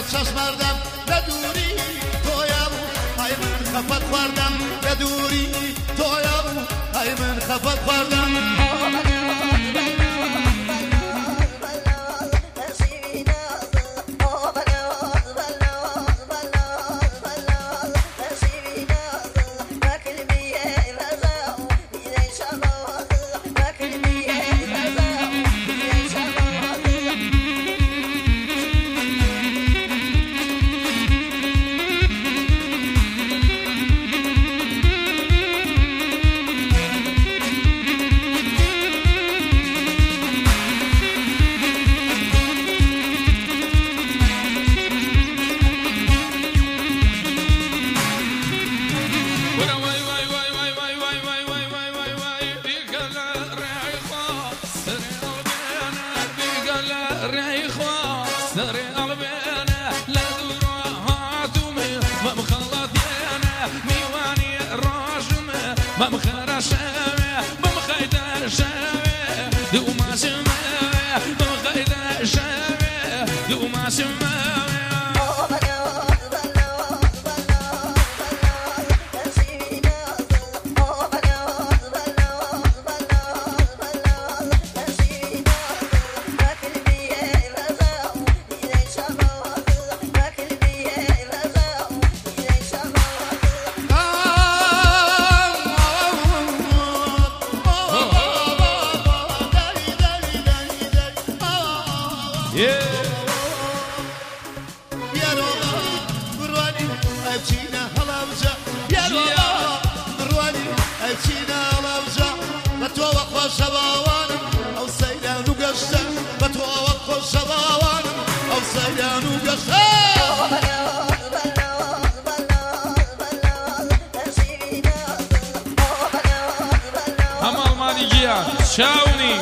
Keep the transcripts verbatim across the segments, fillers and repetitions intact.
چشمردم ندوری تویم ای من خفت خوردم ندوری تویم ای من خفت خوردم شاوني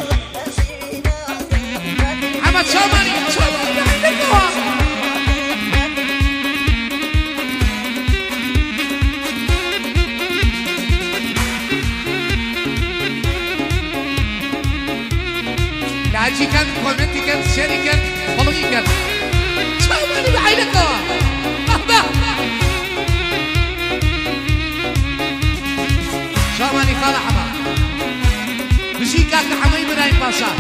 محمد شاوني لاجي كان كومنتي كان شيري كان فولوي كان شاوني بعينك اهبا شاوني خالع حما بشيكاك حماي براي باشا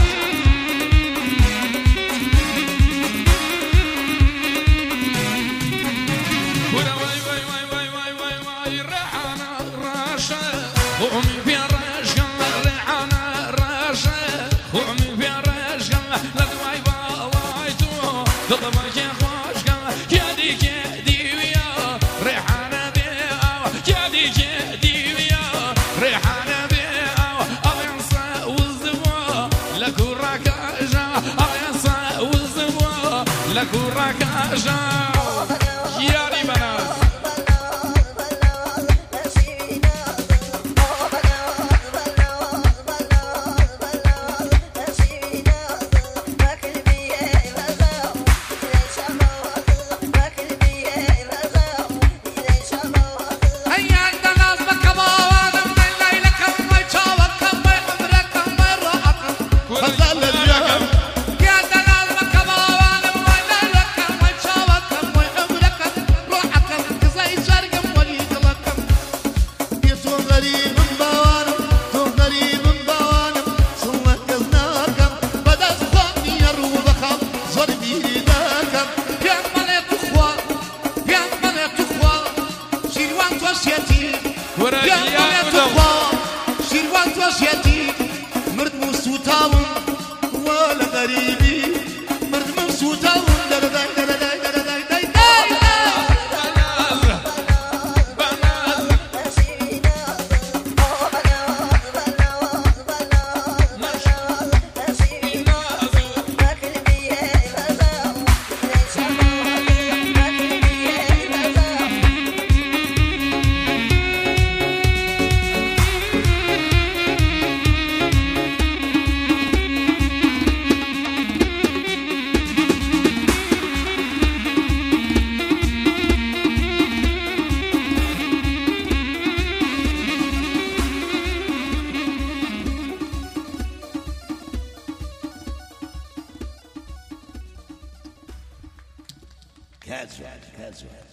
واي واي واي واي واي واي واي ريحانة راشة وعمي في راشة ريحانة راشة وعمي في راشة لدواي بالايتو ضربك يا خوشك يا ديك يا ديويا ريحانة بيا يا ديك يا ديويا ريحانة بيا أغنصة والزبوة لكو راكاجة أغنصة والزبوة لكو راكاجة يا ريباناس کەجوان کەجوان